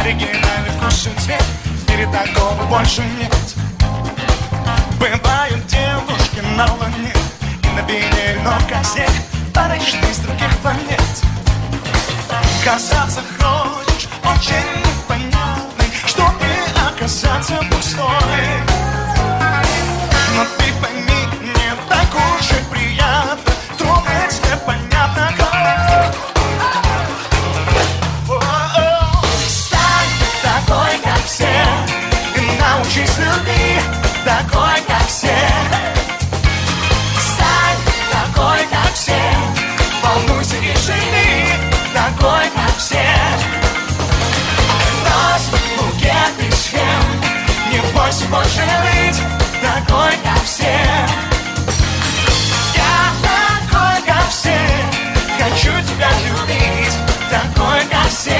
Оригинальный вкус и цвет, в мире такого больше нет. Бывают девушки на Луне и на Венере, но как снег парочные из других планет. Казаться хочешь очень непонятной, что и оказаться пустой. Но ты пойми, мне так уж и приятно трогать непонятно как. Стань такой, как все, и научись любить такой, как все. Стань такой, как все, волнуйся и живи такой, как все. Брось букет из схем, не бойся больше быть такой, как все. Я такой, как все, хочу тебя любить такой, как все.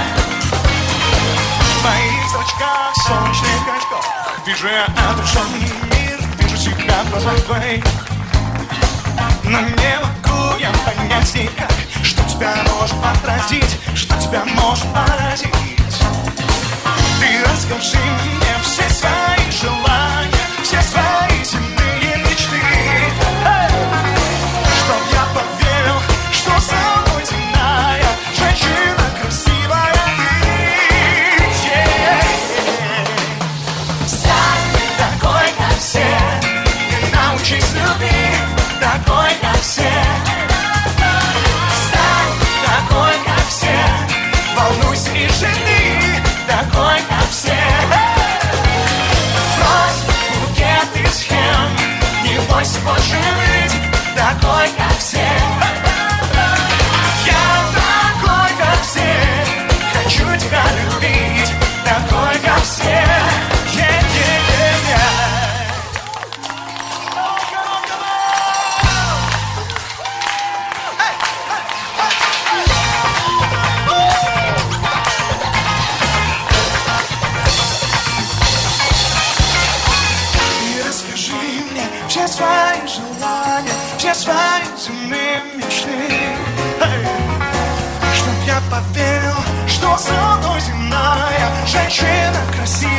В твоих зрачках солнечных очках вижу я отраженный мир, вижу себя в глазах твоих. Но не могу я понять никак, что тебя может отразить, что тебя может поразить. Ты расскажи мне все свои желания, все свои земные мечты, чтоб я поверил, что со мной земная женщина красивая. Стань такой, как все, и научись любить такой, как все. Стань такой, как все, волнуйся и живи такой, как все. Брось букет из схем, не бойся больше быть такой, как все. Я такой, как все, хочу тебя любить такой, как все. Все свои желания, все свои земные мечты, чтоб я поверил, что со мной земная женщина красивая.